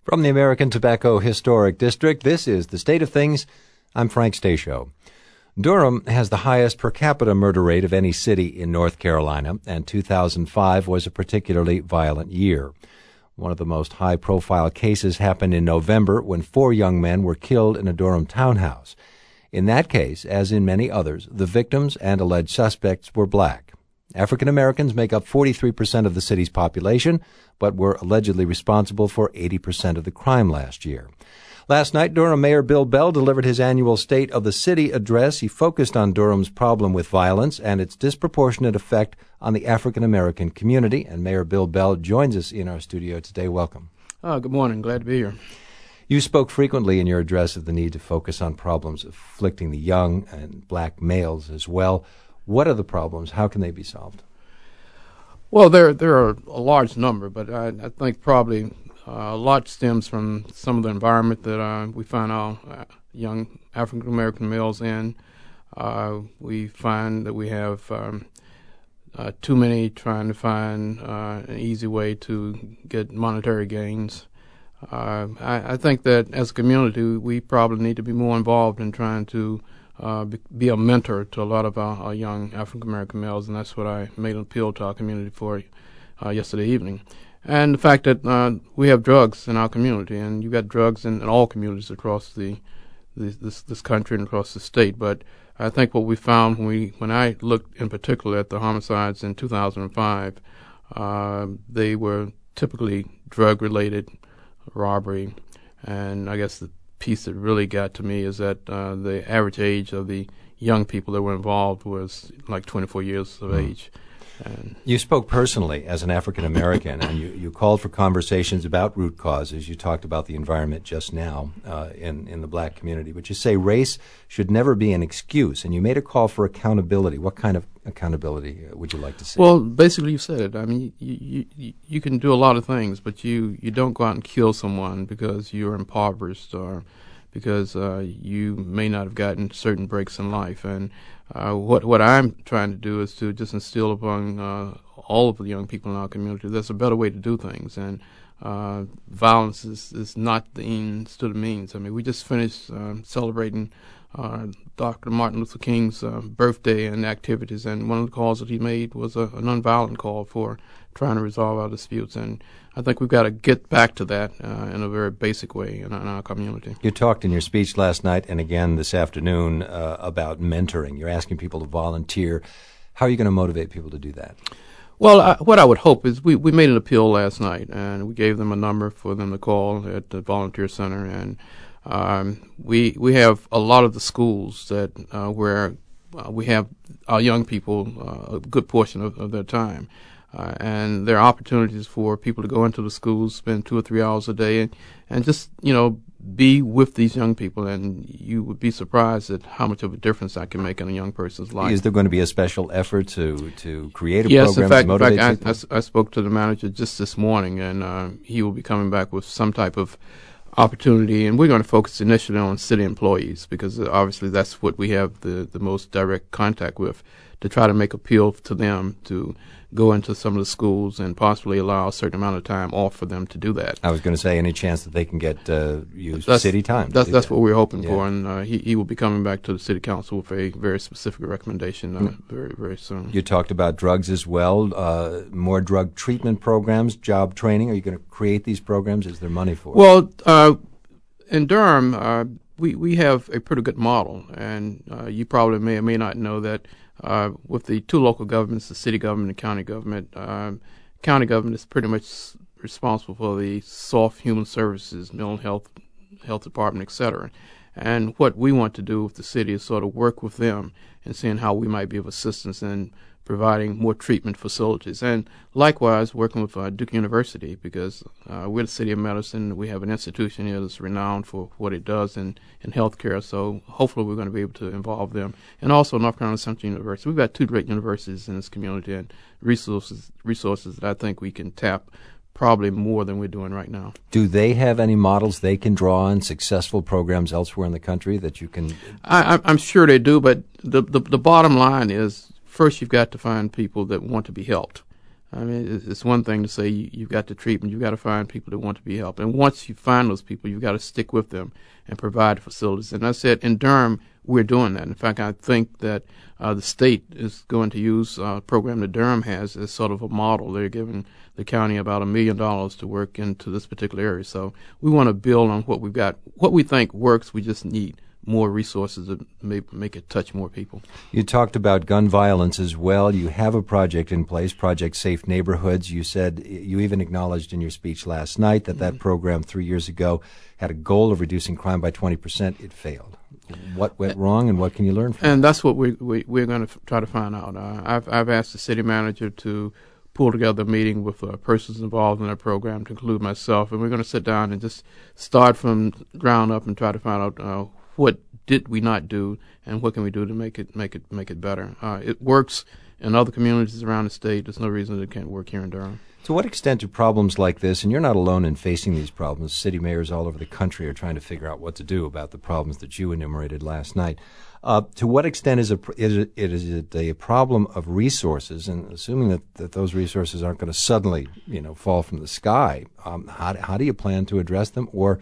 From the American Tobacco Historic District, this is The State of Things. I'm Frank Stasio. Durham has the highest per capita murder rate of any city in North Carolina, and 2005 was a particularly violent year. One of the most high-profile cases happened in November when 4 young men were killed in a Durham townhouse. In that case, as in many others, the victims and alleged suspects were black. African Americans make up 43% of the city's population, but were allegedly responsible for 80% of the crime last year. Last night, Durham Mayor Bill Bell delivered his annual State of the City address. He focused on Durham's problem with violence and its disproportionate effect on the African American community. And Mayor Bill Bell joins us in our studio today. Welcome. Good morning. Glad to be here. You spoke frequently in your address of the need to focus on problems afflicting the young and black males as well. What are the problems? How can they be solved? Well, there are a large number, but I think probably a lot stems from some of the environment that we find our young African American males in. We find that we have too many trying to find an easy way to get monetary gains. I think that as a community, we probably need to be more involved in trying to be a mentor to a lot of our young African American males, and that's what I made an appeal to our community for yesterday evening. And the fact that we have drugs in our community, and you've got drugs in all communities across this country and across the state. But I think what we found when I looked in particular at the homicides in 2005, they were typically drug-related, robbery, and I guess the piece that really got to me is that the average age of the young people that were involved was like 24 years of age. And you spoke personally as an African American, and you called for conversations about root causes. You talked about the environment just now in the black community, but you say race should never be an excuse, and you made a call for accountability. What kind of accountability would you like to see? Well, basically you said it. I mean, you can do a lot of things, but you don't go out and kill someone because you're impoverished or because you may not have gotten certain breaks in life. And what I'm trying to do is to just instill upon all of the young people in our community there's a better way to do things, and violence is not the ends to the means. I mean, we just finished celebrating Dr. Martin Luther King's birthday and activities, and one of the calls that he made was a nonviolent call for trying to resolve our disputes. And I think we've got to get back to that in a very basic way in our community. You talked in your speech last night and again this afternoon about mentoring. You're asking people to volunteer. How are you going to motivate people to do that? Well, what I would hope is we made an appeal last night, and we gave them a number for them to call at the Volunteer Center. And we have a lot of the schools that where we have our young people a good portion of their time. And there are opportunities for people to go into the schools, spend 2 or 3 hours a day, and just, be with these young people. And you would be surprised at how much of a difference that can make in a young person's life. Is there going to be a special effort to create a program to motivate people? Yes, in fact, I spoke to the manager just this morning, and he will be coming back with some type of opportunity, and we're going to focus initially on city employees because obviously that's what we have the most direct contact with, to try to make appeal to them to go into some of the schools and allow a certain amount of time off for them to do that. I was going to say, any chance that they can get use city time? That's what we're hoping for, and he will be coming back to the city council with a very specific recommendation very, very soon. You talked about drugs as well, more drug treatment programs, job training. Are you going to create these programs? Is there money for it? Well, in Durham, we have a pretty good model, and you probably may or may not know that with the 2 local governments, the city government and county government is pretty much responsible for the soft human services, mental health department, etc. And what we want to do with the city is sort of work with them and seeing how we might be of assistance in providing more treatment facilities. And likewise, working with Duke University, because we're the City of Medicine. We have an institution here that's renowned for what it does in healthcare. So hopefully we're going to be able to involve them. And also North Carolina Central University. We've got 2 great universities in this community and resources that I think we can tap probably more than we're doing right now. Do they have any models they can draw on, successful programs elsewhere in the country that you can? I'm sure they do, but the bottom line is, first, you've got to find people that want to be helped. I mean, it's one thing to say you've got the treatment, you've got to find people that want to be helped. And once you find those people, you've got to stick with them and provide facilities. And I said, in Durham, we're doing that. In fact, I think that the state is going to use a program that Durham has as sort of a model. They're giving the county about $1 million to work into this particular area. So we want to build on what we've got. What we think works, we just need more resources to make it touch more people. You talked about gun violence as well. You have a project in place, Project Safe Neighborhoods. You said, you even acknowledged in your speech last night that that program 3 years ago had a goal of reducing crime by 20%. It failed. What went wrong, and what can you learn from it? And that's what we're going to try to find out. I've asked the city manager to pull together a meeting with persons involved in that program, to include myself, and we're going to sit down and just start from ground up and try to find out what did we not do, and what can we do to make it better. It works in other communities around the state. There's no reason it can't work here in Durham. To what extent do problems like this, and you're not alone in facing these problems, city mayors all over the country are trying to figure out what to do about the problems that you enumerated last night. To what extent is it a problem of resources, and assuming that those resources aren't going to suddenly fall from the sky, how do you plan to address them, or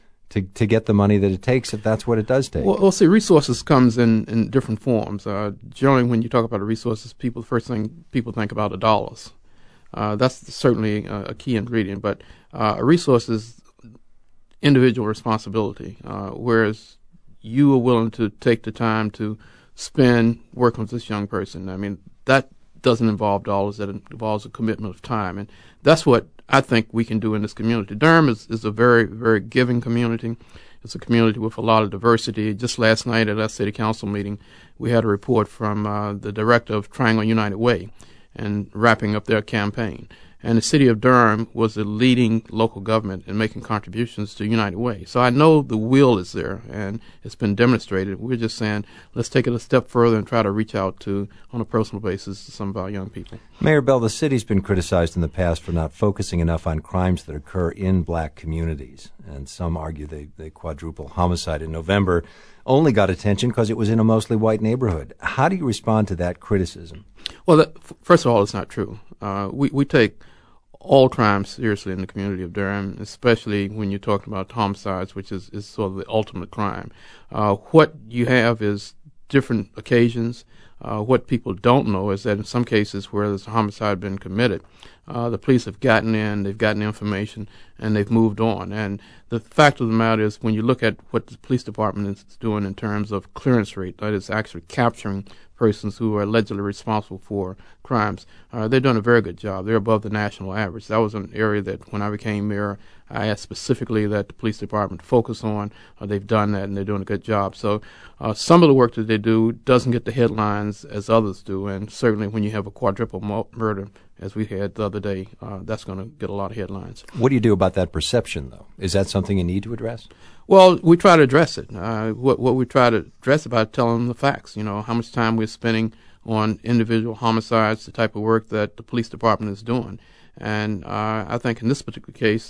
to get the money that it takes, if that's what it does take? Well, see, resources comes in different forms. Generally, when you talk about the resources, the first thing people think about are dollars. That's certainly a key ingredient, but a resource is individual responsibility, whereas you are willing to take the time to spend working with this young person. I mean, that doesn't involve dollars. That involves a commitment of time, and that's what I think we can do in this community. Durham is a very, very giving community. It's a community with a lot of diversity. Just last night at our city council meeting, we had a report from the director of Triangle United Way and wrapping up their campaign. And the city of Durham was the leading local government in making contributions to United Way. So I know the will is there, and it's been demonstrated. We're just saying, let's take it a step further and try to reach out to, on a personal basis, to some of our young people. Mayor Bell, the city's been criticized in the past for not focusing enough on crimes that occur in black communities. And some argue the quadruple homicide in November only got attention because it was in a mostly white neighborhood. How do you respond to that criticism? Well, first of all, it's not true. We take all crimes seriously in the community of Durham, especially when you're talking about homicides, which is sort of the ultimate crime. What you have is different occasions. What people don't know is that in some cases where there's a homicide been committed, the police have gotten in, they've gotten information, and they've moved on. And the fact of the matter is, when you look at what the police department is doing in terms of clearance rate, that is actually capturing persons who are allegedly responsible for crimes, they're doing a very good job. They're above the national average. That was an area that when I became mayor, I asked specifically that the police department focus on. They've done that, and they're doing a good job. So some of the work that they do doesn't get the headlines as others do, and certainly when you have a quadruple murder, as we had the other day, that's going to get a lot of headlines. What do you do about that perception, though? Is that something you need to address? Well, we try to address it. What we try to address about telling them the facts. How much time we're spending on individual homicides, the type of work that the police department is doing. And I think in this particular case,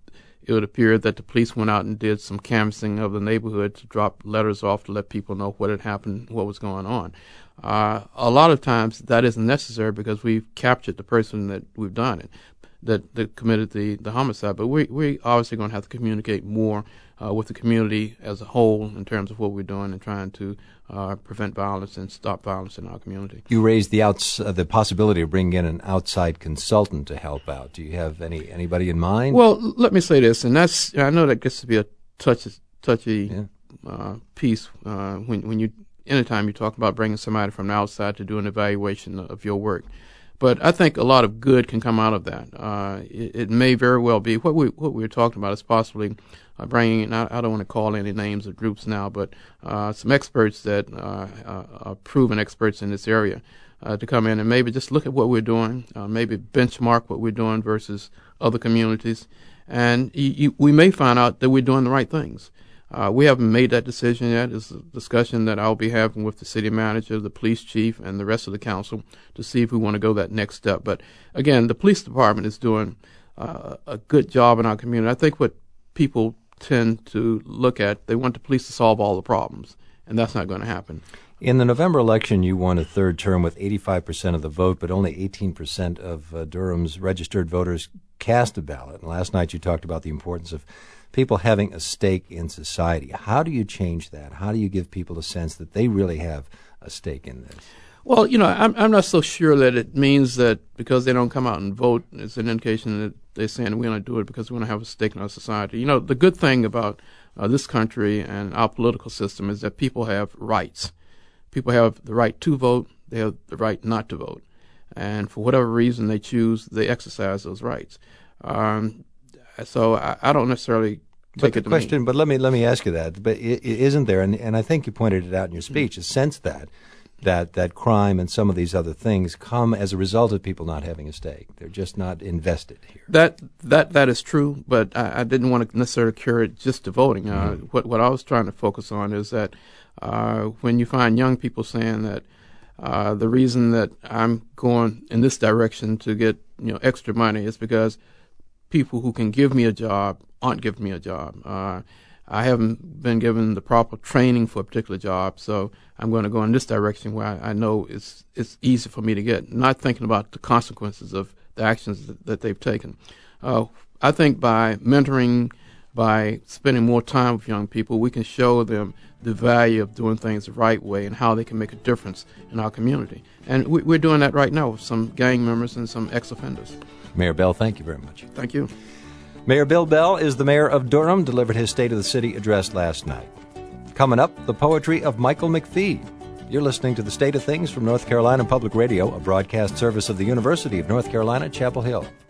it would appear that the police went out and did some canvassing of the neighborhood to drop letters off to let people know what had happened, what was going on. A lot of times that isn't necessary because we've captured the person that we've done it, that committed the homicide. But we obviously going to have to communicate more with the community as a whole in terms of what we're doing and trying to prevent violence and stop violence in our community. You raised the possibility of bringing in an outside consultant to help out. Do you have anybody in mind? Well, let me say this, and I know that gets to be a touchy piece anytime you talk about bringing somebody from the outside to do an evaluation of your work. But I think a lot of good can come out of that. It may very well be what we're talking about is possibly bringing in, I don't want to call any names of groups now, but some experts that are proven experts in this area to come in and maybe just look at what we're doing, maybe benchmark what we're doing versus other communities, and we may find out that we're doing the right things. We haven't made that decision yet. It's a discussion that I'll be having with the city manager, the police chief, and the rest of the council to see if we want to go that next step. But again, the police department is doing a good job in our community. I think what people tend to look at, they want the police to solve all the problems, and that's not going to happen. In the November election, you won a third term with 85% of the vote, but only 18% of Durham's registered voters cast a ballot. And last night you talked about the importance of people having a stake in society. How do you change that? How do you give people a sense that they really have a stake in this? Well, I'm not so sure that it means that because they don't come out and vote, it's an indication that they're saying we want to do it because we want to have a stake in our society. The good thing about this country and our political system is that people have rights. People have the right to vote. They have the right not to vote. And for whatever reason they choose, they exercise those rights. So I don't necessarily take it to mean. But let me ask you that. But isn't there, and I think you pointed it out in your speech, a sense that crime and some of these other things come as a result of people not having a stake. They're just not invested here. That is true, but I didn't want to necessarily carry it just to voting. What I was trying to focus on is that when you find young people saying that the reason that I'm going in this direction to get extra money is because people who can give me a job aren't giving me a job. I haven't been given the proper training for a particular job, so I'm going to go in this direction where I know it's easy for me to get, not thinking about the consequences of the actions that they've taken. I think by mentoring, by spending more time with young people, we can show them the value of doing things the right way and how they can make a difference in our community. And we're doing that right now with some gang members and some ex-offenders. Mayor Bell, thank you very much. Thank you. Mayor Bill Bell is the mayor of Durham, delivered his State of the City address last night. Coming up, the poetry of Michael McPhee. You're listening to The State of Things from North Carolina Public Radio, a broadcast service of the University of North Carolina, Chapel Hill.